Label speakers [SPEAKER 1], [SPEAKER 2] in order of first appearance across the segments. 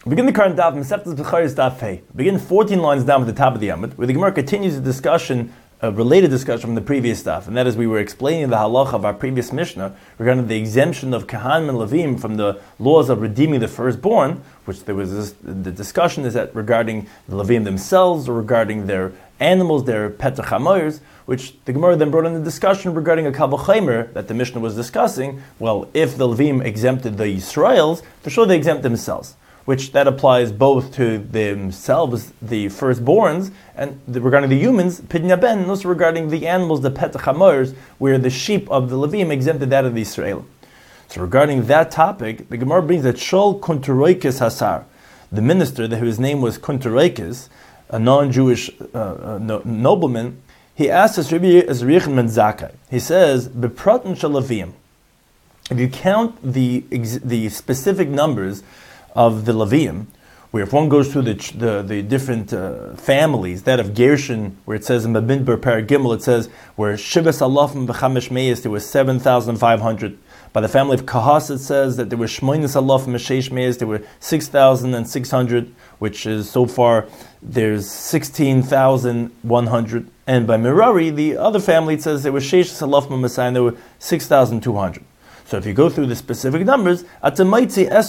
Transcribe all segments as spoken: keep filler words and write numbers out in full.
[SPEAKER 1] Begin the current daf, Masechtas Becharos daf Hey. Begin fourteen lines down at the top of the Amud, where the Gemara continues the discussion, a related discussion from the previous daf, and that is we were explaining the halacha of our previous Mishnah regarding the exemption of Kahanim and Levim from the laws of redeeming the firstborn, which there was this, the discussion is that regarding the Levim themselves or regarding their animals, their petach hamoyers, which the Gemara then brought in the discussion regarding a Kal V'chomer that the Mishnah was discussing. Well, if the Levim exempted the Yisraels, for sure they exempt themselves, which that applies both to themselves, the firstborns, and the, regarding the humans, Pidya Ben, and also regarding the animals, the Petach HaMoers, where the sheep of the Levim exempted that of the Israel. So regarding that topic, the Gemara brings that Shol Kunteroikis Hasar, the minister, that whose name was Kunteroikis, a non-Jewish uh, uh, no, nobleman, he asked us, Rabbi Ezrichen ben Zakkai, he says, Bepratin Shalavim, if you count the the specific numbers of the Levim, where if one goes through the the, the different uh, families, that of Gershon, where it says in Babinber Parag Gimel, it says where Shivas Alafim v'chamesh Meis, there was seven thousand five hundred. By the family of Kahas, it says that there were Shmoinis Alafim v'sheish Meis, there were six thousand and six hundred, which is so far there's sixteen thousand one hundred. And by Merari, the other family, it says there were Sheish Alafim Messiah, and there were six thousand two hundred. So if you go through the specific numbers, so you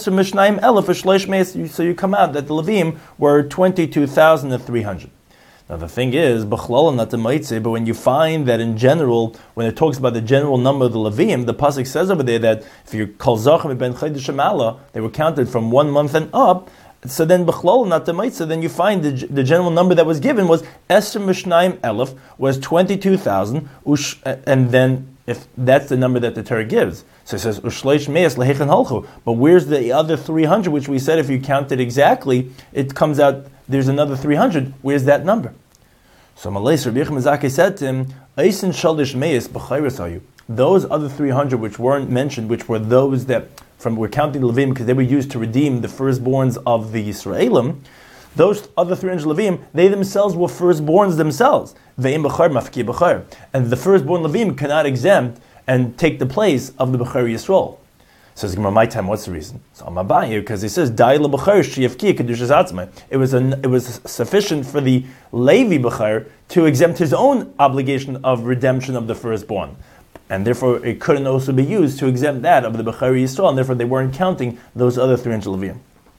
[SPEAKER 1] come out that the Levim were twenty-two thousand three hundred. Now the thing is, but when you find that in general, when it talks about the general number of the Levim, the pasuk says over there that if you call Zachem ben Chodesh, they were counted from one month and up. So then, so then you find the, the general number that was given was Esther Mishnaim Elef was twenty-two thousand, and then if that's the number that the Torah gives. So it says, Ushleish Meis Lehechan Halchu. But where's the other three hundred, which we said if you count it exactly, it comes out, there's another three hundred. Where's that number? So Malay Rabbi Yechim Zakkai said to him, Eisen Shalish Meis B'chayres are you. Those other three hundred which weren't mentioned, which were those that, from we're counting the Levim because they were used to redeem the firstborns of the Yisraelim, those other three hundred Levim, they themselves were firstborns themselves. Ve'im b'char mafki b'char. And the firstborn Levim cannot exempt and take the place of the B'char Yisrael. Says Gemara, my time, what's the reason? So I'm about here because he says, Dai l'b'char sheyavki kedushas atzmai. It was an, it was sufficient for the Levi B'char to exempt his own obligation of redemption of the firstborn. And therefore it couldn't also be used to exempt that of the B'char Yisrael, and therefore they weren't counting those other three hundred Levim.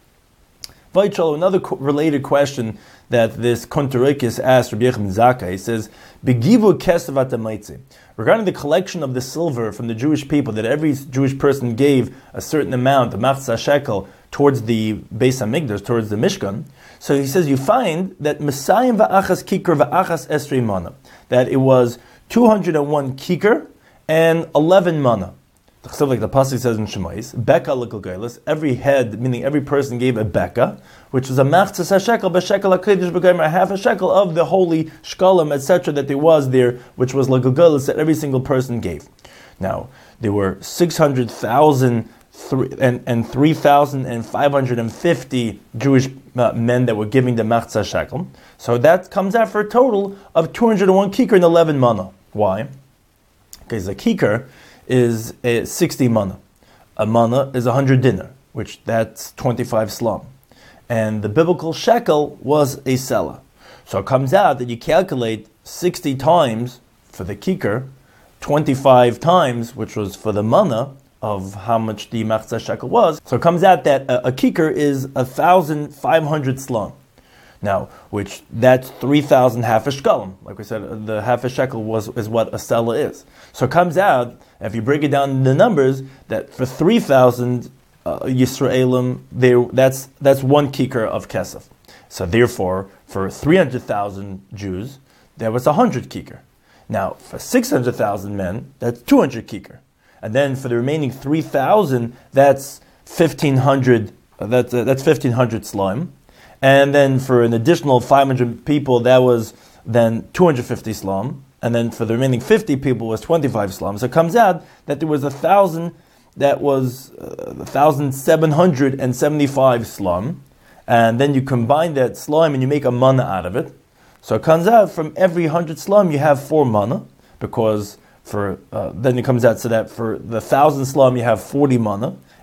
[SPEAKER 1] Vaichalo, another co- related question that this Kontorikis asked Rabbi Yechim Zakkai, he says, Begivu kesav atamaitzi. Regarding the collection of the silver from the Jewish people, that every Jewish person gave a certain amount, a mafza shekel, towards the Beis HaMikdash, towards the Mishkan. So he says, you find that Messiah va'achas kikar va'achas esrei mana, that it was two hundred one kikar and eleven mana. Like the pasuk says in Shemais, Beka l'Gilgelis, every head, meaning every person gave a Beka, which was a machzas shekel, b'shekel ha'kodesh b'gomer, half a shekel of the holy shkalim, et cetera, that there was there, which was l'Gilgelis, that every single person gave. Now, there were six hundred thousand and, and three thousand five hundred fifty Jewish uh, men that were giving the machzas shekel. So that comes out for a total of two hundred one kikar and eleven mana. Why? Because the kikar is a sixty mana. A mana is one hundred dinar, which that's twenty-five slum. And the biblical shekel was a selah. So it comes out that you calculate sixty times for the kikar, twenty-five times, which was for the mana, of how much the machzah shekel was. So it comes out that a, a kikar is one thousand five hundred slum. Now, which that's three thousand half a shkalim. Like we said, the half a shekel was is what a selah is. So it comes out, if you break it down in the numbers, that for three thousand uh, Yisraelim, there that's that's one kikar of kesef. So therefore, for three hundred thousand Jews, there was one hundred kikar. Now, for six hundred thousand men, that's two hundred kikar. And then for the remaining three thousand, that's fifteen hundred. Uh, that's uh, that's fifteen hundred slime. And then for an additional five hundred people, that was then two hundred fifty slum. And then for the remaining fifty people was twenty-five slum. So it comes out that there was a thousand, that was uh, one thousand seven hundred seventy-five slum. And then you combine that slum and you make a mana out of it. So it comes out from every one hundred slum you have four mana, because for uh, then it comes out so that for the one thousand slum you have forty mana.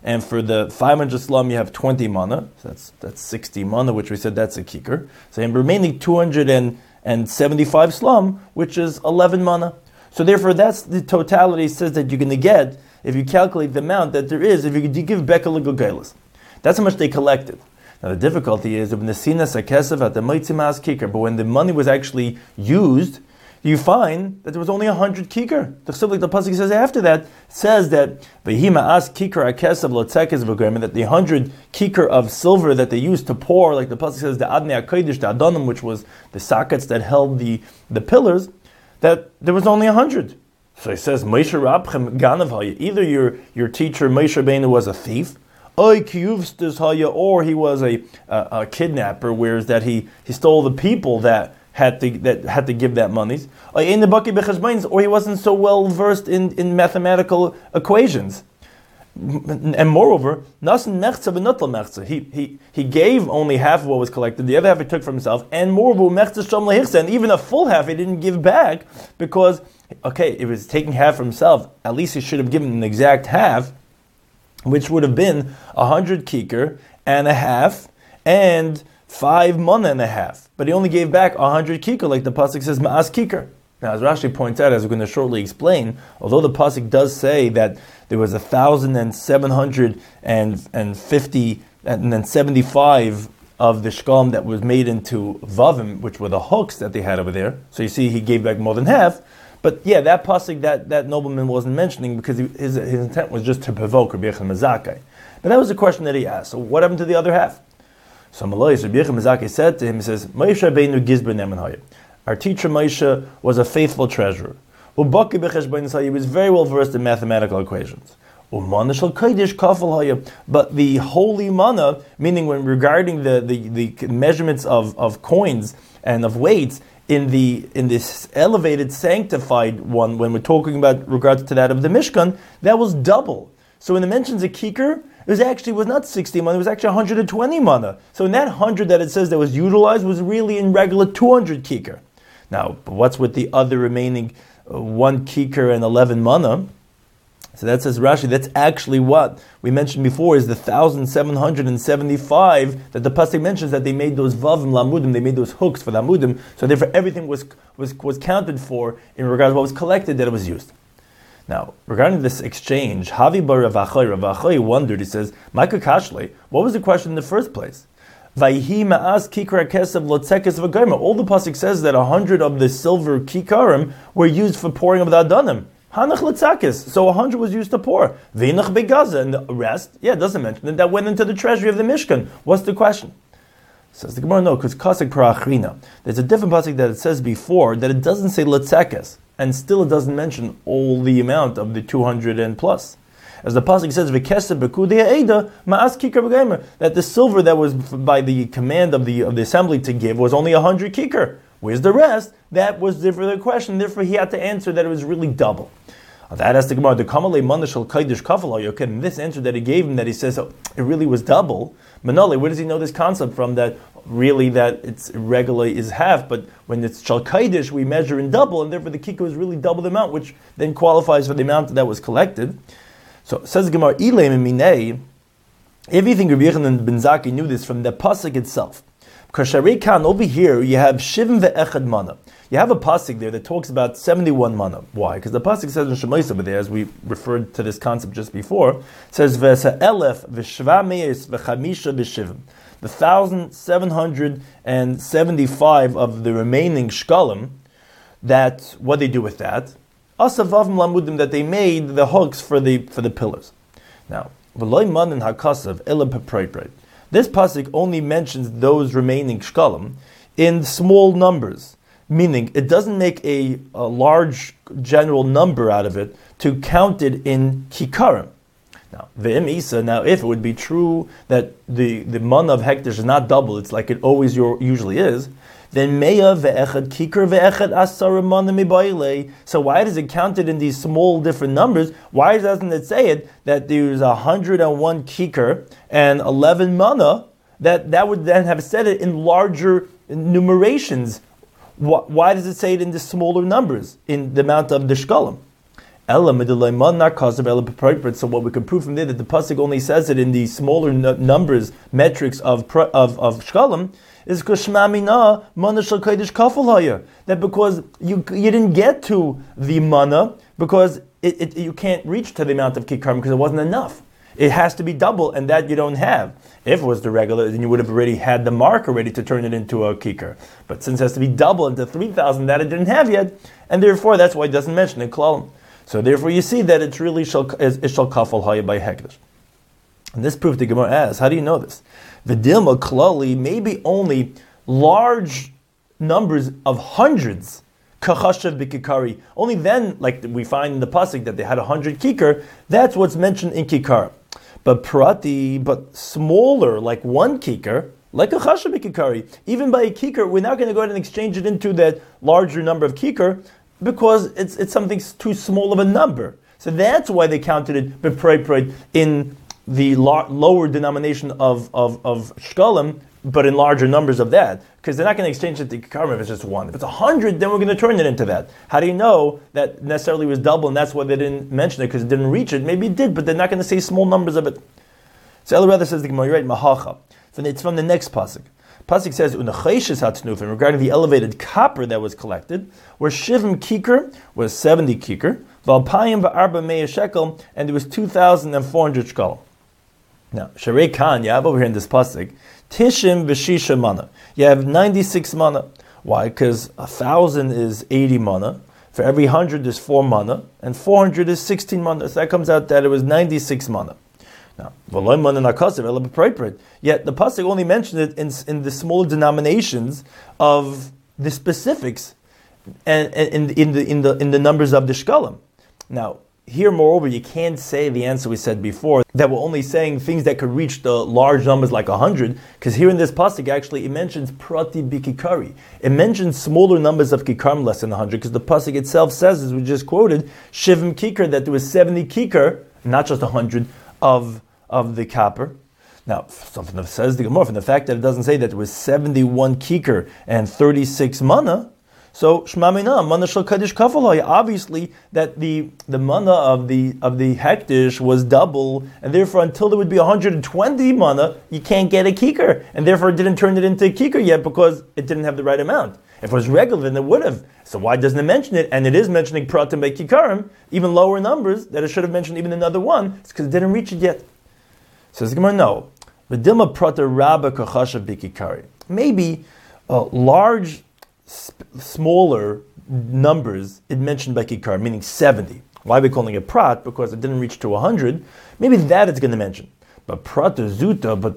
[SPEAKER 1] and for the five hundred slum you have twenty mana, so that's that's sixty mana, which we said that's a kikar. So in remaining two hundred seventy-five slum, which is eleven mana. So therefore that's the totality says that you're going to get, if you calculate the amount that there is, if you give Bekel Gogailas. That's how much they collected. Now the difficulty is, when the money was actually used, you find that there was only a hundred kikar. The like the pasuk says after that, says that that the hundred kikar of silver that they used to pour, like the pasuk says, the adnei hakodesh, the adonim, which was the sockets that held the, the pillars, that there was only a hundred. So he says, either your your teacher Moshe Rabbeinu was a thief, or he was a, a, a kidnapper, whereas that he, he stole the people that had to that had to give that monies, or he wasn't so well versed in, in mathematical equations. And moreover, he, he he gave only half of what was collected, the other half he took for himself, and moreover, and even a full half he didn't give back, because, okay, if he was taking half for himself, at least he should have given an exact half, which would have been a hundred kikar and a half, and five mana and a half. But he only gave back a hundred kikar, like the pasuk says, ma'as kikar. Now, as Rashi points out, as we're going to shortly explain, although the pasuk does say that there was a thousand and seven hundred and and fifty and then seventy-five of the shkalm that was made into vavim, which were the hooks that they had over there. So you see, he gave back more than half. But yeah, that pasuk, that, that nobleman wasn't mentioning because he, his his intent was just to provoke Rabbi Yochanan Mazakai. But that was the question that he asked. So what happened to the other half? So Malay, Rabbi Yochanan Mazakai said to him, he says, Moshe Rabbeinu Gizber Neman Hayah. Our teacher Moshe was a faithful treasurer. He was very well versed in mathematical equations. But the holy mana, meaning when regarding the, the, the measurements of, of coins and of weights, in the in this elevated, sanctified one, when we're talking about regards to that of the Mishkan, that was double. So when it mentions a kikar, it was actually was not sixty mana, it was actually one hundred twenty mana. So in that one hundred that it says that was utilized was really in regular two hundred kikar. Now, what's with the other remaining uh, one kikar and eleven mana? So that says Rashi, that's actually what we mentioned before, is the one thousand seven hundred seventy-five that the pasuk mentions, that they made those vavim lamudim, they made those hooks for the amudim, so therefore everything was, was, was counted for in regards to what was collected, that it was used. Now, regarding this exchange, Havi bar Rav Achai, Rav Achai wondered, he says, Ma'ika Kashle, what was the question in the first place? Vayhi ma'as kikar kesav lotzekes v'goyma. All the pasuk says that a hundred of the silver kikarim were used for pouring of the adanim. Hanach letzakis. So a hundred was used to pour. V'inach begaza, and the rest, yeah, it doesn't mention it. That went into the treasury of the Mishkan. What's the question? Says the Gemara, no, because kasek parachrina. There's a different pasuk that it says before that it doesn't say letzakis, and still it doesn't mention all the amount of the two hundred and plus. As the pasuk says, "V'kesed b'kudei ha'eda ma'as kikar b'geimer," that the silver that was by the command of the of the assembly to give was only a hundred kikar. Where's the rest? That was the further question. Therefore, he had to answer that it was really double. That has the Gemara. The kamalei manashal kaidish kafal. Okay, in this answer that he gave him, that he says oh, it really was double. Manale, where does he know this concept from? That really that it's irregular is half, but when it's shal kaidish, we measure in double, and therefore the kikar is really double the amount, which then qualifies for the amount that was collected. So says the Gemara, Ilay Minei, if you think Rabbi Yochanan ben Zakkai knew this from the pasuk itself, because Sharei Khan over here you have Shivim ve'echad mana. You have a pasuk there that talks about seventy-one mana. Why? Because the pasuk says in Shemais over there, as we referred to this concept just before, it says V'esa elef v'shva meis v'chamisha v'shivim. The thousand seven hundred and seventy-five of the remaining shkalim. That what they do with that? Asavavim lamudim, that they made the hooks for the for the pillars. Now, v'loy manin hakasav ela peproipreit. This pasuk only mentions those remaining shkalim in small numbers, meaning it doesn't make a, a large general number out of it to count it in kikarim. Now, v'im isa. Now, if it would be true that the the mana of hekdesh is not double, it's like it always usually is, then meya ve'echad kikar ve'echad asara mana mibayle. So why does it count it in these small different numbers? Why doesn't it say it that there's a hundred and one kikar and eleven mana? That that would then have said it in larger numerations. Why, why does it say it in the smaller numbers in the amount of the shkalim? Ella midulay man nar kasav ella b'proiprit. So what we can prove from there that the pasuk only says it in the smaller n- numbers, metrics of pro- of of shkalim, is because shema mina mana shel kodesh kafel haya. That because you you didn't get to the mana because it, it you can't reach to the amount of kikarim because it wasn't enough. It has to be double, and that you don't have. If it was the regular, then you would have already had the marker ready to turn it into a kikar. But since it has to be double into three thousand, that it didn't have yet, and therefore that's why it doesn't mention it, klalim. So therefore you see that it's really shal, it shall kafal haya by hekdesh. And this proof the Gemara asks, how do you know this? V'dilma klali, maybe only large numbers of hundreds, kachashav b'kikari. Only then, like we find in the pasuk that they had a hundred kikar, that's what's mentioned in kikar. But prati, but smaller, like one kikar, like a chashav b'kikari. Even by a kikar, we're not going to go ahead and exchange it into that larger number of kikar because it's it's something too small of a number. So that's why they counted it b'prei in the lo- lower denomination of of of shkalim, but in larger numbers of that, because they're not going to exchange it to kikarim if it's just one. If it's a hundred, then we're going to turn it into that. How do you know that necessarily was double, and that's why they didn't mention it, because it didn't reach it? Maybe it did, but they're not going to say small numbers of it. So Ella rather says the Gemara, you're right, mahacha. It's from the next pasuk. Pasuk says, unacheshes hatnufim, regarding the elevated copper that was collected, where shivim kikar was seventy kikar, valpayim va'arba meya shekel, and there was two thousand and four hundred shekal. Now, Sharei Khan, you have over here in this pasuk, Tishim v'shisha mana. You have ninety-six mana. Why? Because a thousand is eighty mana. For every hundred is four mana, and four hundred is sixteen mana. So that comes out that it was ninety-six mana. Now, v'loy mana nakasav ela b'proiprit. Yet the pasuk only mentioned it in, in the smaller denominations of the specifics, and, and in, in the in the in the numbers of the shkalim. Now, here, moreover, you can't say the answer we said before, that we're only saying things that could reach the large numbers like one hundred, because here in this pasuk, actually, it mentions prati bikikari. It mentions smaller numbers of kikarim less than one hundred, because the pasuk itself says, as we just quoted, shivim kikar, that there was seventy kikar, not just one hundred, of, of the copper. Now, something that says the Gemara, from the fact that it doesn't say that there was seventy-one kikar and thirty-six mana, so Shema Mina, Mana Shel Kaddish Kafalai, obviously that the, the mana of the of the hektish was double, and therefore until there would be one hundred twenty mana, you can't get a kikar, and therefore it didn't turn it into a kikar yet because it didn't have the right amount. If it was regular, then it would have. So why doesn't it mention it? And it is mentioning pratim by kikarim, even lower numbers, that it should have mentioned even another one, it's because it didn't reach it yet. Says the Gemara, no. V'dilma prata rabba kachashav bikikari. Maybe a large smaller numbers it mentioned by kikar, meaning seventy. Why are we calling it prat? Because it didn't reach to one hundred. Maybe that it's going to mention. But prat or zuta, but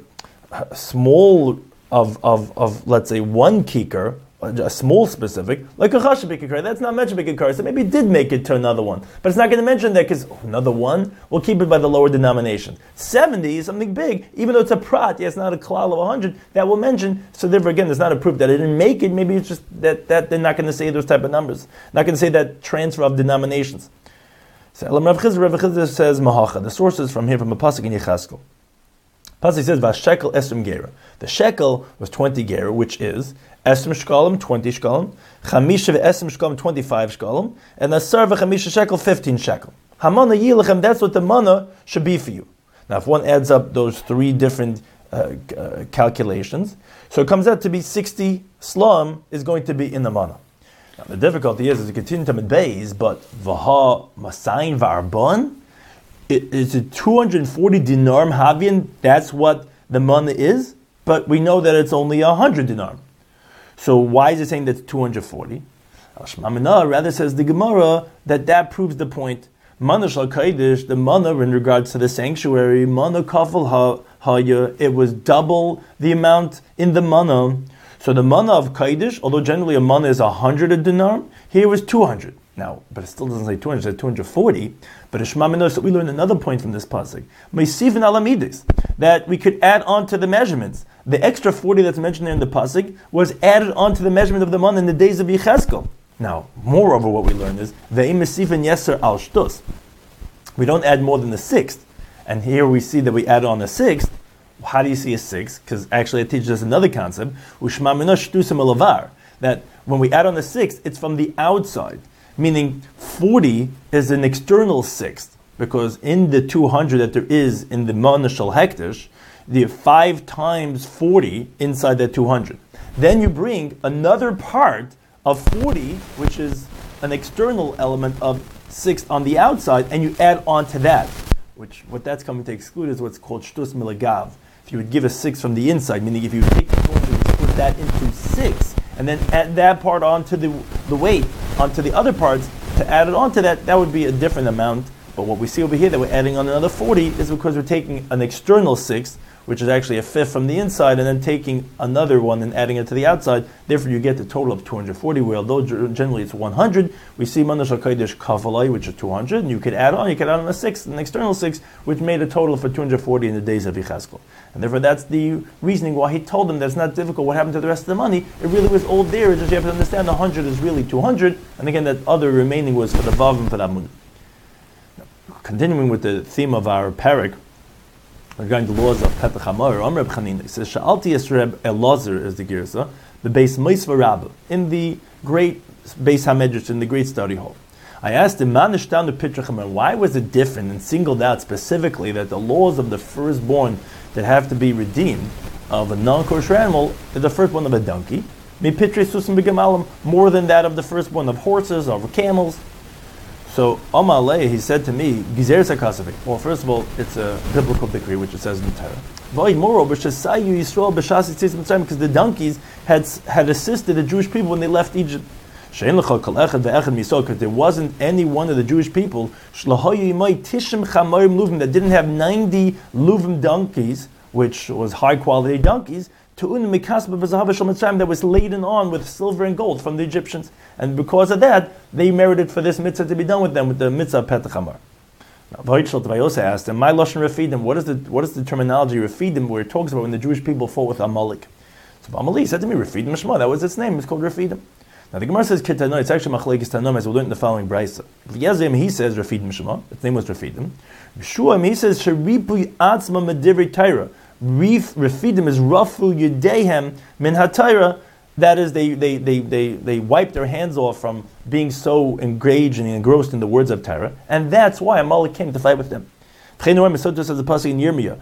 [SPEAKER 1] small of, of, of let's say one kikar, a small specific, like a chashav b'kikar, that's not mentioned by kikar, so maybe it did make it to another one. But it's not going to mention that because oh, another one, we'll keep it by the lower denomination. seventy is something big, even though it's a prat, yeah, it's not a klal of one hundred, that will mention, so therefore again, there's not a proof that it didn't make it, maybe it's just that, that they're not going to say those type of numbers, not going to say that transfer of denominations. So Rav Chizr, Rav Chizr says, Mahacha, the source is from here, from a pasuk in Yecheskel. Pasuk says, Vashekel esrim gera. The shekel was twenty gera, which is esrim shkalim, twenty shkalim, chamisha ve'esrim shkalim, twenty-five shkalim, and asar v'chamisha shekel, fifteen shekel. Hamana yilachem, that's what the mana should be for you. Now, if one adds up those three different uh, uh, calculations, so it comes out to be sixty slum is going to be in the mana. Now, the difficulty is, as you continue to Medbeis, but vaha masayin va'arbon, It, is it two hundred forty dinar havian? That's what the mana is, but we know that it's only one hundred dinar. So why is it saying that's two hundred forty? Shmamina rather says the Gemara that that proves the point. Mana shal kaidish, the mana in regards to the sanctuary, mana kafel haya, it was double the amount in the mana. So the mana of kaidish, although generally a mana is one hundred dinar, here was two hundred. Now, but it still doesn't say two hundred, it says two hundred forty. But Shema Minor, so we learn another point from this pasuk. Meisivin alamidis, that we could add on to the measurements. The extra forty that's mentioned there in the pasuk was added on to the measurement of the man in the days of Yecheskel. Now, moreover, what we learn is ve'im mesivin yeser al shtus. We don't add more than the sixth, and here we see that we add on a sixth. How do you see a sixth? Because actually, it teaches us another concept. U'shma Minor shtusim alavar, that when we add on the sixth, it's from the outside. meaning forty is an external sixth, because in the two hundred that there is in the Manashal Hektish, the five times forty inside that two hundred. Then you bring another part of forty, which is an external element of six on the outside, and you add on to that, which what that's coming to exclude is what's called shtus milagav. If you would give a six from the inside, meaning if you take the two hundred and split that into six, and then add that part onto the, the weight, onto the other parts, to add it onto that, that would be a different amount. But what we see over here that we're adding on another forty is because we're taking an external six, which is actually a fifth from the inside, and then taking another one and adding it to the outside. Therefore, you get the total of two hundred forty, where although generally it's one hundred, we see Manash HaKodesh Kavalai, which is two hundred, and you could add on, you could add on a six, an external six, which made a total for two hundred forty in the days of Yechezkel. And therefore, that's the reasoning why he told them that's not difficult. What happened to the rest of the money? It really was all there. It's just you have to understand one hundred is really two hundred, and again, that other remaining was for the Vav and for the Amun. Continuing with the theme of our parak, regarding the laws of Petach Hamor, Amr Chanina says, Sha'alti Yisreb Elazar is the Girsa, the base Meisva Rabbah, in the great base Hamedrash, in the great study hall. I asked him, Manish down to Petach Hamor, why was it different and singled out specifically that the laws of the firstborn that have to be redeemed of a non-kosher animal is the firstborn of a donkey, Mi Pitre Susim Begamalim, more than that of the firstborn of horses or of camels? So, Amalei, he said to me, Gizer Sakasavik. Well, first of all, it's a biblical decree, which it says in the Torah. Moreover, because the donkeys had had assisted the Jewish people when they left Egypt. Because there wasn't any one of the Jewish people that didn't have ninety luvim donkeys, which was high quality donkeys, that was laden on with silver and gold from the Egyptians. And because of that, they merited for this mitzvah to be done with them, with the mitzvah of Petach Hamor. Now, Vayosa asked him, my Lashon Refidim, what is the what is the terminology Refidim where it talks about when the Jewish people fought with Amalek? So Amalek said to me, Refidim Shema, that was its name, it's called Refidim. Now the Gemara says, Kitano, it's actually Machlekes Tanoim, as we learned in the following Brisa. Yazim, he says Refidim Shema, its name was Refidim. Shuam, he says, Sheripu Atzma Medivri Taira. Refidim is Rafu Yudehem Min HaTaira. That is, they, they, they, they, they wipe their hands off from being so engaged and engrossed in the words of Torah, and that's why Amalek came to fight with them. So just as the pasuk in Yirmiyah,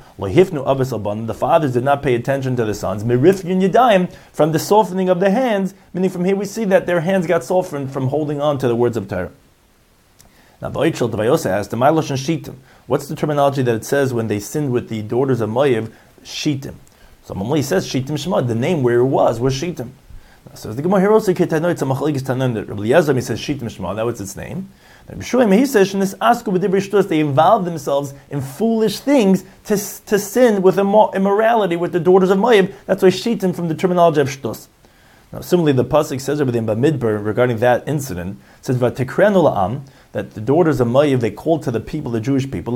[SPEAKER 1] the fathers did not pay attention to the sons, from the softening of the hands, meaning from here we see that their hands got softened from holding on to the words of Torah. Now, Vayosa asked, what's the terminology that it says when they sinned with the daughters of Moav, Shitim? So Mamli says Shitim Shema, the name where it was was Shitim. Now, says the Gemara here also, Ketano, it's a Machlekes Tanoim that Rabbi Yazam, he says Shitim Shema, that was its name. And B'shuim, he says, they involve themselves in foolish things to, to sin with immorality with the daughters of Moav. That's why Shitim from the terminology of Shtus. Now, similarly, the pasuk says over there in Bamidbar regarding that incident, it says Vatikrenu la'am, that the daughters of Moav, they called to the people, the Jewish people,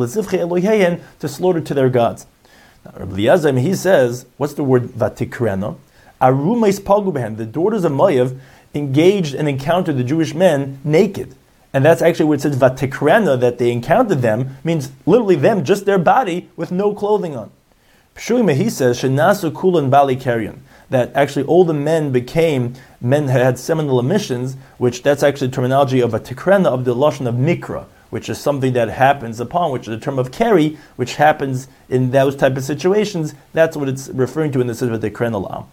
[SPEAKER 1] to slaughter to their gods. Now, Rabbi Yazim, he says, what's the word Vatikrenu? Arumais pagubehem, the daughters of Moav engaged and encountered the Jewish men naked. And that's actually where it says Vatikrenu, that they encountered them, means literally them, just their body, with no clothing on. Pshuima, he says, Shenasu kulan bali karyan, that actually all the men became, men had seminal emissions, which that's actually the terminology of a tikrena, of the lashon of mikra, which is something that happens upon, which is a term of keri, which happens in those type of situations. That's what it's referring to in the sense of tikrena lam.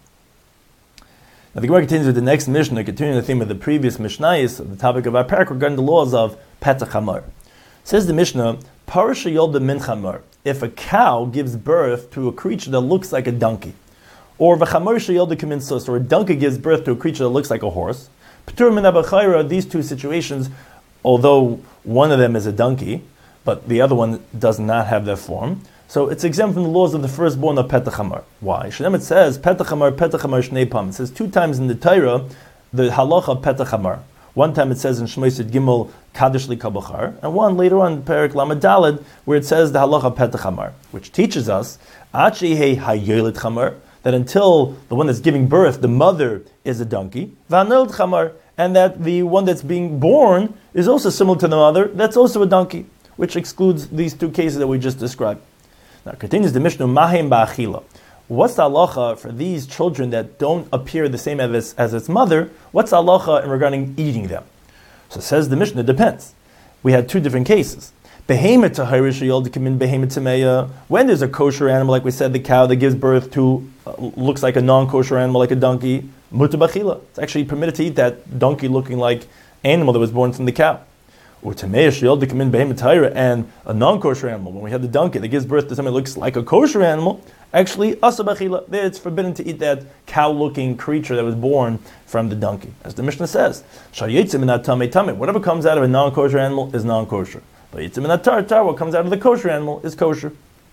[SPEAKER 1] Now the Gemara continues with the next Mishnah, continuing the theme of the previous Mishnayos, the topic of our parak regarding the laws of Petach Hamor. Says the Mishnah, Parasha Yolda Min Chamor, if a cow gives birth to a creature that looks like a donkey, or v'chamor sheyolda kamin sus, or a donkey gives birth to a creature that looks like a horse. P'tur min abachayra, these two situations, although one of them is a donkey, but the other one does not have that form, so it's exempt from the laws of the firstborn of Petach Hamor. Why? Shalem, it says Petach Hamor, Petach Hamor shnei pam. It says two times in the Torah the halacha of Petach Hamor. One time it says in Shmos Gimel Kadosh li kabachar, and one later on Perik Lamed Daled where it says the halacha of Petach Hamor, which teaches us Achi he hayolet Hamor, that until the one that's giving birth, the mother is a donkey, v'anel chamar, and that the one that's being born is also similar to the mother, that's also a donkey, which excludes these two cases that we just described. Now continues the Mishnah, Mahem ba'achila. What's the halacha for these children that don't appear the same as, as its mother? What's the halacha in regarding eating them? So says the Mishnah, it depends. We had two different cases. Behemoth tahira sheyoldikim in behemoth tameya. When there's a kosher animal, like we said, the cow that gives birth to uh, looks like a non-kosher animal, like a donkey, mutar b'achila. It's actually permitted to eat that donkey-looking like animal that was born from the cow. Or tameya sheyoldikim in behemoth tahira, and a non-kosher animal. When we have the donkey that gives birth to something that looks like a kosher animal, actually asa b'achila. There, it's forbidden to eat that cow-looking creature that was born from the donkey, as the Mishnah says. Shayitzim in tame tame. Whatever comes out of a non-kosher animal is non-kosher. But what comes out of the kosher animal is kosher.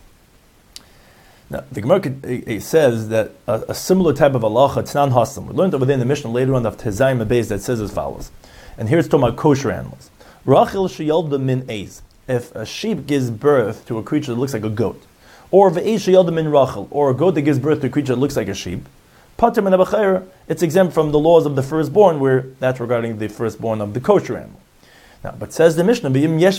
[SPEAKER 1] Now, the Gemara says that a, a similar type of halacha, tznan hasam. We learned over there in the Mishnah later on of Tezayim Abayz that says as follows. And here it's talking about kosher animals. Rachel sheyalda min eiz. If a sheep gives birth to a creature that looks like a goat, or ve'eiz sheyalda min rachel, or a goat that gives birth to a creature that looks like a sheep, pater min abachayra, it's exempt from the laws of the firstborn, where that's regarding the firstborn of the kosher animal. Now, but says the Mishnah,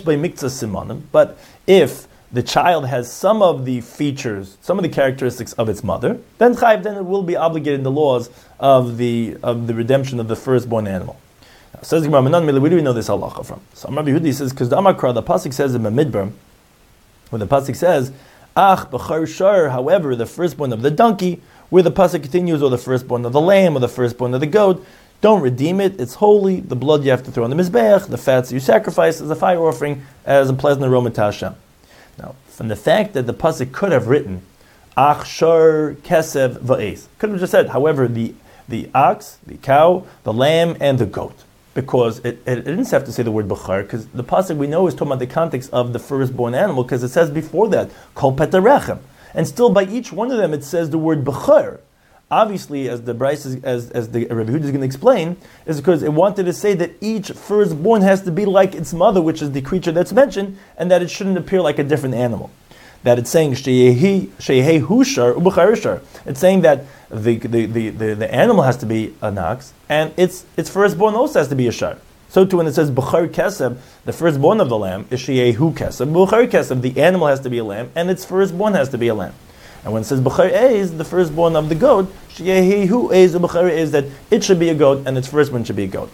[SPEAKER 1] but if the child has some of the features, some of the characteristics of its mother, then chayv, then it will be obligated in the laws of the of the redemption of the firstborn animal. Now, says the Gemara, where do we know this halacha from? So Rabbi Yehudi says, because the Amakra, the pasuk says in Bamidbar, when the pasuk says, ach b'char shar, however, the firstborn of the donkey, where the pasuk continues, or the firstborn of the lamb, or the firstborn of the goat, don't redeem it, it's holy, the blood you have to throw on the mizbeach, the fats you sacrifice as a fire offering, as a pleasant aroma to Hashem. Now, from the fact that the pasuk could have written, ach shar kesev va'ez, could have just said, however, the, the ox, the cow, the lamb, and the goat, because it, it, it didn't have to say the word b'char, because the pasuk we know is talking about the context of the firstborn animal, because it says before that, kol petarechem, and still by each one of them it says the word b'char. Obviously, as the Bryce is, as as the Rabbi Yehuda is going to explain, is because it wanted to say that each firstborn has to be like its mother, which is the creature that's mentioned, and that it shouldn't appear like a different animal. That it's saying sheyehi hushar u'b'charishar. It's saying that the the, the, the the animal has to be an ox, and its its firstborn also has to be a shar. So too, when it says b'char kesef, the firstborn of the lamb is sheyehu kesef. B'char kesef, the animal has to be a lamb, and its firstborn has to be a lamb. And when it says b'char eiz, the firstborn of the goat, sheyehu eiz u'b'char eiz, that it should be a goat and its firstborn should be a goat.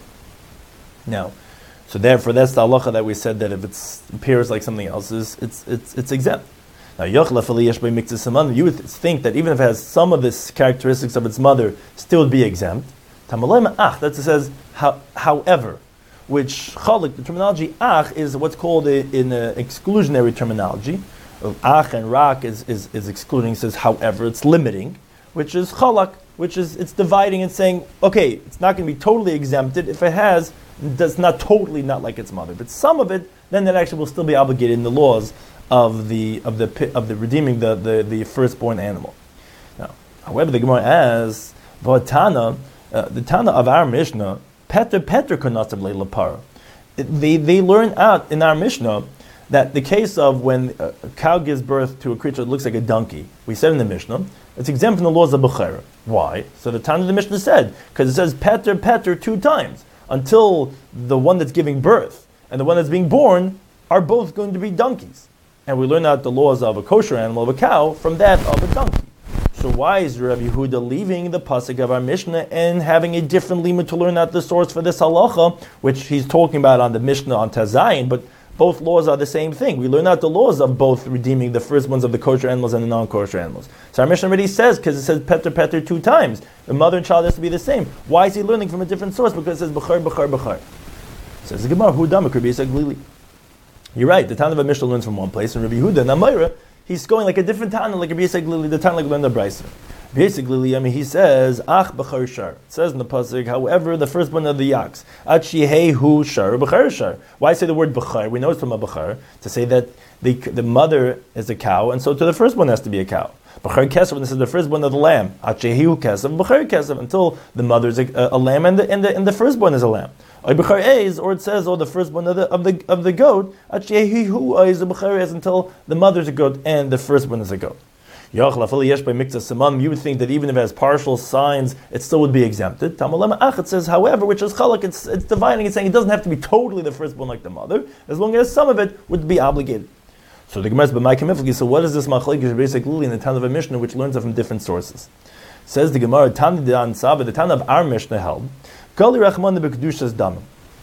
[SPEAKER 1] Now, so therefore, that's the halacha that we said that if it appears like something else, is it's it's it's exempt. Now, yochla yesh by mikzas saman, you would think that even if it has some of the characteristics of its mother, still would be exempt. Tamalay ach, that says how, however, which chalik, the terminology ach is what's called a, in a exclusionary terminology. Ach and rak is, is, is excluding, says however, it's limiting, which is chalak, which is it's dividing and saying, okay, it's not going to be totally exempted if it has, that's not totally not like its mother, but some of it, then that actually will still be obligated in the laws of the of the of the redeeming the, the, the firstborn animal. Now, however, the Gemara asks, V'atana, uh, the Tana of our Mishnah, Peter Peter Konasav Leilapara. They they learn out in our Mishnah that the case of when a cow gives birth to a creature that looks like a donkey, we said in the Mishnah, it's exempt from the laws of Bechera. Why? So the Tana of the Mishnah said, because it says Peter, Peter two times, until the one that's giving birth and the one that's being born are both going to be donkeys. And we learn out the laws of a kosher animal, of a cow, from that of a donkey. So why is Rabbi Yehuda leaving the pasuk of our Mishnah and having a different limit to learn out the source for this halacha, which he's talking about on the Mishnah on Tazayin, but both laws are the same thing. We learn out the laws of both redeeming the first ones of the kosher animals and the non-kosher animals. So our Mishnah already says, because it says Peter, Peter two times, the mother and child has to be the same. Why is he learning from a different source? Because it says Bechar, Bechar, Bechar. Says the Gemara, Hu Damak, Rabbi Yisrael Glili. You're right, the Tana of Mishnah learns from one place, and Rabbi Yehuda, Namayra, he's going like a different Tana, like Rabbi Yisrael Glili, the Tana like learned the Brisa. Basically, I mean, he says, Ach b'char shar. It says in the pasuk, however, the firstborn of the yaks, Achihei hu shar b'char shar. Why say the word b'char? We know it's from a b'char, to say that the the mother is a cow, and so to the firstborn has to be a cow. B'char kesef, when this is the firstborn of the lamb, Achihei hu kesef, b'char kesef, until the mother is a, a, a lamb and the, and, the, and the firstborn is a lamb. Or b'char eiz, or it says, oh, the firstborn of the of the of the goat, Achihei hu eiz b'char eiz, until the mother is a goat and the firstborn is a goat. You would think that even if it has partial signs, it still would be exempted. It says, however, which is chalak, it's, it's dividing, it's saying it doesn't have to be totally the firstborn like the mother, as long as some of it would be obligated. So the Gemara says, but so what is this machlekes basically in the Tana of a Mishnah, which learns it from different sources? Says the Gemara, Tana de Ansaba, the Tana of our Mishnah held,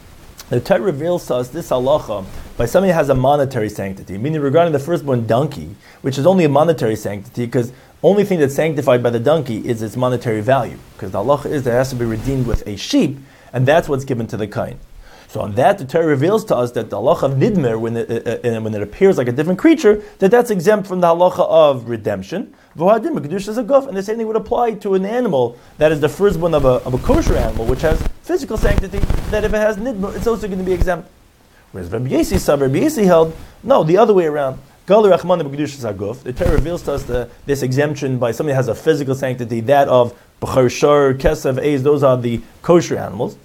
[SPEAKER 1] The Torah reveals to us this halacha by something that has a monetary sanctity, meaning regarding the firstborn donkey, which is only a monetary sanctity, because only thing that's sanctified by the donkey is its monetary value, because the halacha is that it has to be redeemed with a sheep, and that's what's given to the kain. So on that, the Torah reveals to us that the halacha of nidmer, when it, uh, uh, when it appears like a different creature, that that's exempt from the halacha of redemption. And the same thing would apply to an animal that is the firstborn of a, of a kosher animal, which has physical sanctity, that if it has nidmer, it's also going to be exempt. Whereas Rabbi Yossi said, Rabbi Yossi held, no, the other way around. The Torah reveals to us the, this exemption by something that has a physical sanctity, that of b'char shor, kesev, eis, those are the kosher animals.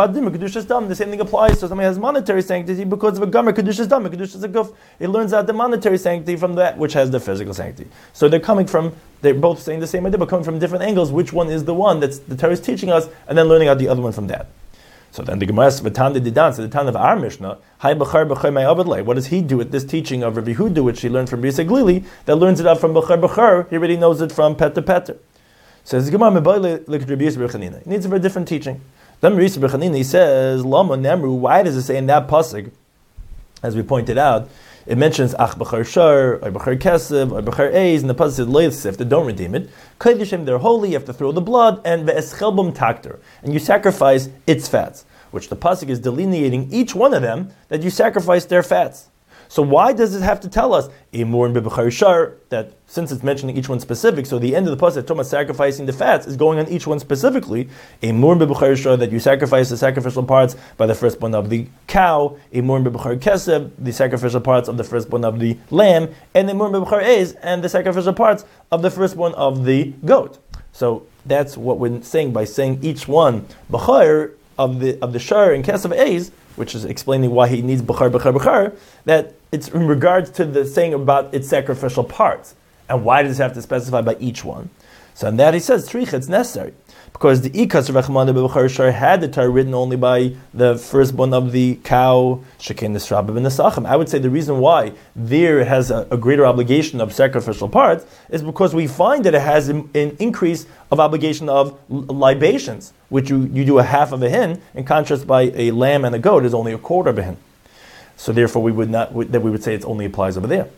[SPEAKER 1] The same thing applies to something that has monetary sanctity because of a gomer kedushas dam, kedushas aguf. It learns out the monetary sanctity from that which has the physical sanctity. So they're coming from, they're both saying the same idea, but coming from different angles. Which one is the one that's the Torah is teaching us, and then learning out the other one from that. So then the Gemara says, "V'tan de didan," so the Tan of our Mishnah, "Hay b'char b'char may avadlei." What does he do with this teaching of Rabbi Yehuda, which he learned from Bisa Glili, that learns it out from b'char b'char? He already knows it from pet to peter. Says the Gemara, "Mebayle look at Rabbi Yisrael Chanina." He needs a very different teaching. Then Rabbi Yisrael Chanina, he says, "Lama nemru." Why does it say in that pasuk, as we pointed out, it mentions ach b'char shar, or b'char kesev, or b'char eis, and the pasuk says leisif, that don't redeem it. Kodesh, they're holy. You have to throw the blood, and ve'eschelbum takter, and you sacrifice its fats, which the pasuk is delineating each one of them, that you sacrifice their fats. So why does it have to tell us imur b'char shar, that since it's mentioning each one specific, so the end of the pasuk talking about sacrificing the fats is going on each one specifically. Imur b'char shar, that you sacrifice the sacrificial parts by the firstborn of the cow. Imur b'char kesev, the sacrificial parts of the firstborn of the lamb, and imur b'char eis, and the sacrificial parts of the firstborn of the goat. So that's what we're saying by saying each one b'char of the of the shar and kesev eis, which is explaining why he needs b'char b'char b'char, that it's in regards to the saying about its sacrificial parts. And why does it have to specify by each one? So in that he says, Tricha, it's necessary. Because the Ikas Rechmana b'char shar had the Torah written only by the firstborn of the cow, Shekin Nisrabah ben Nesachim. I would say the reason why there it has a, a greater obligation of sacrificial parts is because we find that it has an, an increase of obligation of libations, which you, you do a half of a hin, in contrast by a lamb and a goat is only a quarter of a hin. So therefore we would not, that we would say it only applies over there.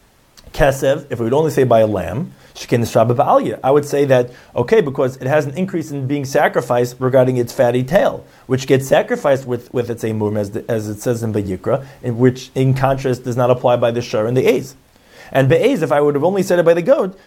[SPEAKER 1] Kesev, if we would only say by a lamb, I would say that, okay, because it has an increase in being sacrificed regarding its fatty tail, which gets sacrificed with, with its emum, as, as it says in Vayikra, in which, in contrast, does not apply by the shar and the eis. And be'ez, if I would have only said it by the goat,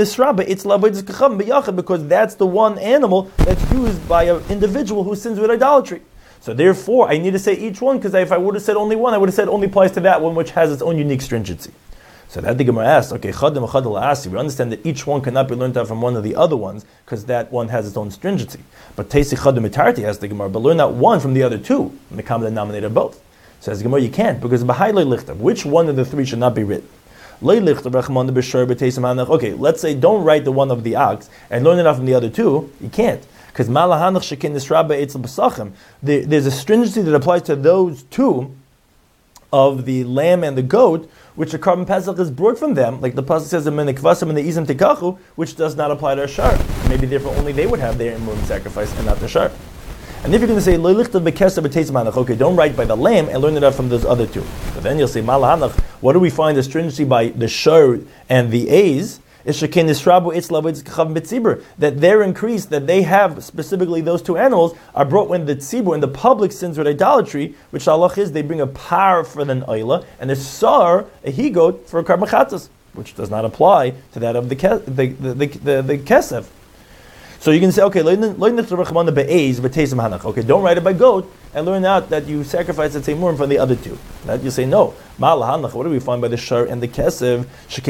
[SPEAKER 1] because that's the one animal that's used by an individual who sins with idolatry. So therefore, I need to say each one, because if I would have said only one, I would have said only applies to that one, which has its own unique stringency. So that the Gemara asks, okay, chadim chadal asi. We understand that each one cannot be learned out from one of the other ones because that one has its own stringency. But teisi chadim etarti asks the Gemara, but learn out one from the other two, and the common denominator of both. So as the Gemara, you can't, because b'hai lo lichtav, which one of the three should not be written? Lo lichtav rechman b'shar b'teisim hanach. Okay, let's say don't write the one of the ox and learn it out from the other two. You can't, because malahanach shekin nisraba etzel b'sachim. There's a stringency that applies to those two of the lamb and the goat, which a carbon pesach is brought from them, like the pasuk says in Menikvasim and the Izim Tekachu, which does not apply to a shar. Maybe therefore only they would have their imum sacrifice and not the shar. And if you're going to say Lo lichtav b'keser b'teisim hanach, okay, don't write by the lamb and learn it out from those other two. So then you'll say malahanach. What do we find the stringency by the shar and the eis? That their increase that they have, specifically those two animals, are brought when the tzibur and the public sins with idolatry, which halach is they bring a par for an oila and a sar, a he goat, for a karmachatas, which does not apply to that of the the the, the, the, the kesef. So you can say, okay, okay, don't write it by goat and learn out that you sacrifice the same from the other two. That you say no. What do we find by the shar and the kesev?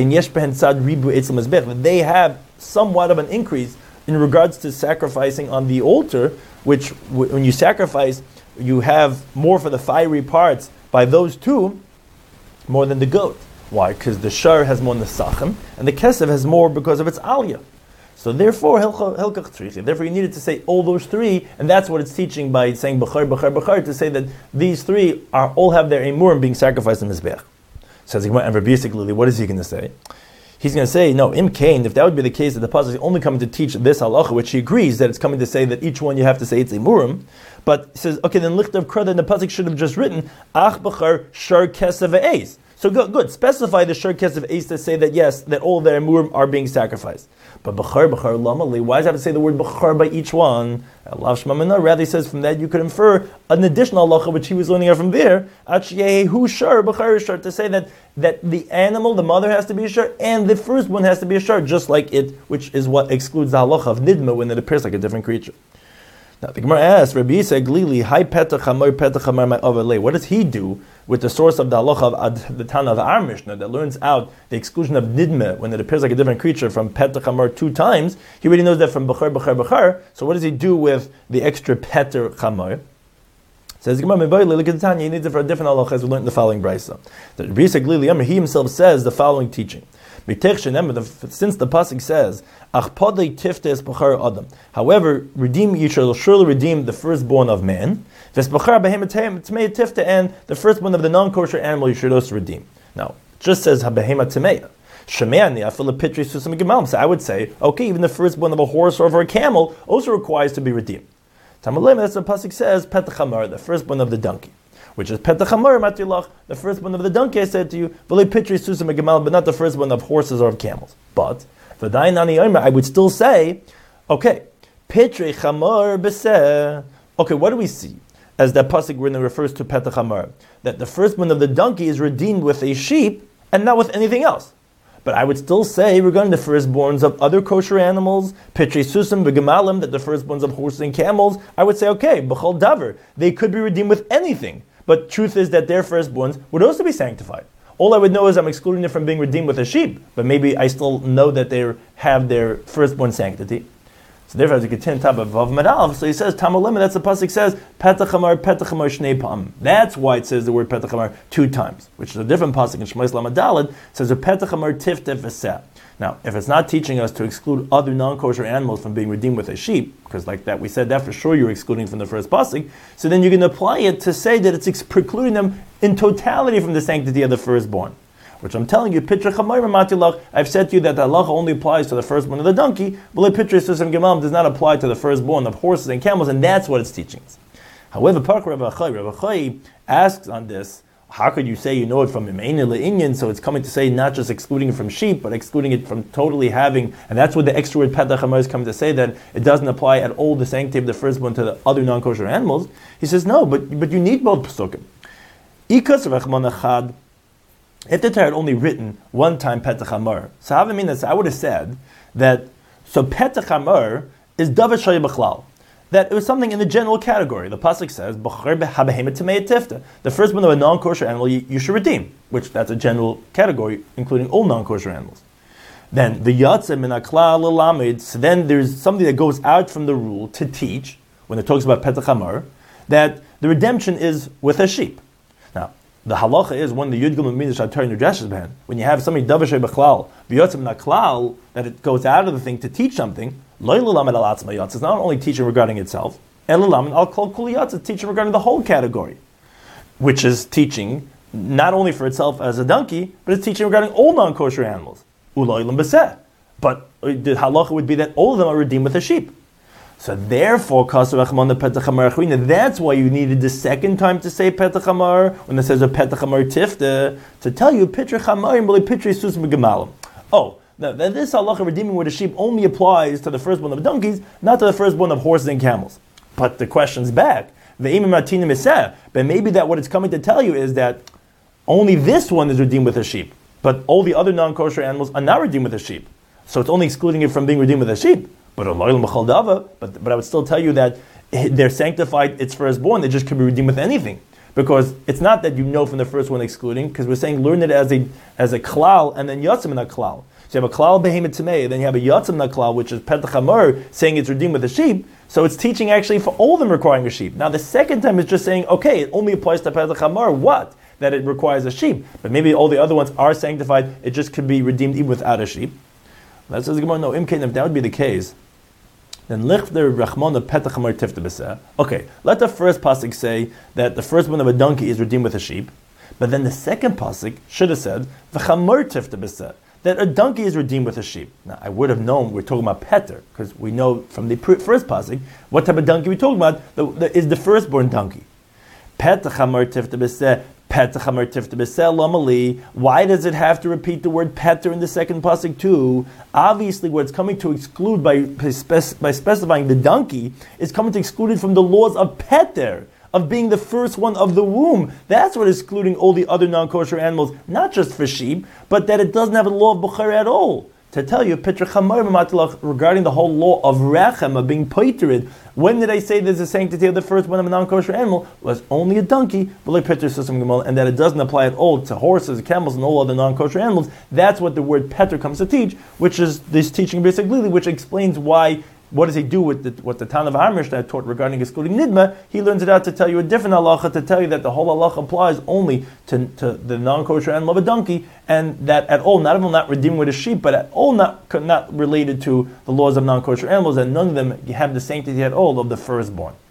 [SPEAKER 1] That they have somewhat of an increase in regards to sacrificing on the altar, which when you sacrifice, you have more for the fiery parts by those two more than the goat. Why? Because the shar has more nesachim and the kesev has more because of its aliyah. So therefore, therefore you needed to say all those three, and that's what it's teaching by saying b'char, b'char, b'char, to say that these three are all have their emurim being sacrificed in Mizbech. Says and basically, what is he going to say? He's going to say, no, im kain, if that would be the case, that the pasuk is only coming to teach this halacha, which he agrees that it's coming to say that each one you have to say it's a murim, but he says, okay, then lichtav krada, then the pasuk should have just written, ach b'char shar kesef ve'ez. So good, good, specify the shar kesef ve'ez to say that yes, that all their murim are being sacrificed. But b'char, b'char lamali, why does it have to say the word b'char by each one? Rather, he says from that you could infer an additional halacha which he was learning out from there, hu shar, b'char shar, to say that, that the animal, the mother has to be a shar, and the firstborn has to be a shar, just like it, which is what excludes the halacha of nidma when it appears like a different creature. Now the Gemara asks, Rabbi Yisrael Glili, Hai petach hamor petach hamor my overlay. What does he do with the source of the halacha of the Tana of our Mishnah that learns out the exclusion of nidma when it appears like a different creature from petach hamor two times? He already knows that from b'char b'char b'char. So what does he do with the extra petach hamor? Says the Gemara, look at the Tanya, he needs it for a different halacha as we learned in the following brisa. That Rabbi Yisrael Glili, he himself says the following teaching. Since the pasuk says, however, redeem you shall surely redeem the firstborn of man, and the firstborn of the non-kosher animal you should also redeem. Now, it just says habehema tameya. So I would say, okay, even the firstborn of a horse or of a camel also requires to be redeemed. That's what the pasuk says, petach hamor, the firstborn of the donkey. Which is petach hamor matilach, the firstborn of the donkey I said to you, v'le pitri susam gemal, but not the firstborn of horses or of camels. But v'dayin ani omer, I would still say, okay, pitri hamor beseh. Okay, what do we see as that pasuk when it refers to petach hamor? That the firstborn of the donkey is redeemed with a sheep and not with anything else. But I would still say, regarding the firstborns of other kosher animals, pitri susam v'gemalim, that the firstborns of horses and camels, I would say, okay, b'chol davar, they could be redeemed with anything. But truth is that their firstborns would also be sanctified. All I would know is I'm excluding them from being redeemed with a sheep, but maybe I still know that they have their firstborn sanctity. So therefore, as you continue top of Vav Medalv, so he says, Tamalim, that's the pasuk says, Petach hamor, Petach hamor shnei pam. That's why it says the word Petach hamor two times, which is a different pasuk in Shmos Lamed Daled, says, Petach hamor tiftef v'seh. Now, if it's not teaching us to exclude other non-kosher animals from being redeemed with a sheep, because like that, we said that for sure you're excluding from the first pasuk, so then you can apply it to say that it's ex- precluding them in totality from the sanctity of the firstborn. Which I'm telling you, Pitra Chamayr Matilach, I've said to you that the halacha only applies to the firstborn of the donkey, but Pitra Susam Gemam does not apply to the firstborn of horses and camels, and that's what it's teaching us. However, Park Rav Achai, Rav Achai asks on this, how could you say you know it from Imein Le'inyan, so it's coming to say not just excluding it from sheep, but excluding it from totally having, and that's what the extra word Petach Hamor is coming to say, that it doesn't apply at all the sanctity of the firstborn to the other non-kosher animals. He says, no, but but you need both Pesukim. Ikas Rechman Echad, if the Torah had only written one time Petach Hamor, so how I mean this, I would have said that, so Petach Hamor is Davar Shaya B'chlal, that it was something in the general category. The pasuk says, the firstborn of a non-kosher animal you, you should redeem, which that's a general category, including all non-kosher animals. Then the yatsa min haklal l'lamed, so then there's something that goes out from the rule to teach, when it talks about Petach Hamor, that the redemption is with a sheep. Now, the halacha is when the yudgul means ban, when you have something davashay b'chlal, v'yatsa min haklal, that it goes out of the thing to teach something. It's not only teaching regarding itself, it's teaching regarding the whole category, which is teaching not only for itself as a donkey, but it's teaching regarding all non-kosher animals. But the halacha would be that all of them are redeemed with a sheep. So therefore, that's why you needed the second time to say Petach Hamor, when it says a Petach Hamor tifta, to tell you, Pitri Chamarim, Pitri Sus Megamalim. Oh, now, this halacha redeeming with a sheep only applies to the firstborn of donkeys, not to the firstborn of horses and camels. But the question's back. But maybe that what it's coming to tell you is that only this one is redeemed with a sheep, but all the other non-kosher animals are not redeemed with a sheep. So it's only excluding it from being redeemed with a sheep. But but, but I would still tell you that they're sanctified, it's firstborn, they just could be redeemed with anything. Because it's not that you know from the first one excluding, because we're saying learn it as a as a klal and then yatzim in a klal. So you have a klal behemoth tamei, then you have a yatzim in a klal, which is Petach Hamor, saying it's redeemed with a sheep. So it's teaching actually for all of them requiring a sheep. Now the second time it's just saying, okay, it only applies to Petach Hamor. What? That it requires a sheep. But maybe all the other ones are sanctified, it just could be redeemed even without a sheep. That says the Gemara, no, imkain, if that would be the case, then lichter rachmana petach hamor tifta b'seh. Okay, let the first pasuk say that the firstborn of a donkey is redeemed with a sheep, but then the second pasuk should have said v'chamor tifta b'seh. that a donkey is redeemed with a sheep. Now, I would have known we're talking about Peter, because we know from the pr- first pasuk what type of donkey we're talking about. The, the, is the firstborn donkey. Petach hamar tifta b'seh, petach hamar tifta b'seh lamali. Why does it have to repeat the word Peter in the second pasuk too? Obviously, what it's coming to exclude by, by specifying the donkey is coming to exclude it from the laws of Peter, of being the first one of the womb. That's what is excluding all the other non-kosher animals, not just for sheep, but that it doesn't have a law of Bukhara at all. To tell you, Petra Chamar regarding the whole law of Rechem, of being poitered, when did I say there's a sanctity of the first one of a non-kosher animal? Was only a donkey, and that it doesn't apply at all to horses, camels, and all other non-kosher animals. That's what the word Petra comes to teach, which is this teaching basically, which explains why. What does he do with the, what the Tana of Harmishnah taught regarding excluding Nidma? He learns it out to tell you a different halacha, to tell you that the whole halacha applies only to, to the non-kosher animal of a donkey, and that at all, not even not redeemed with a sheep, but at all not, not related to the laws of non-kosher animals, and none of them have the sanctity at all of the firstborn.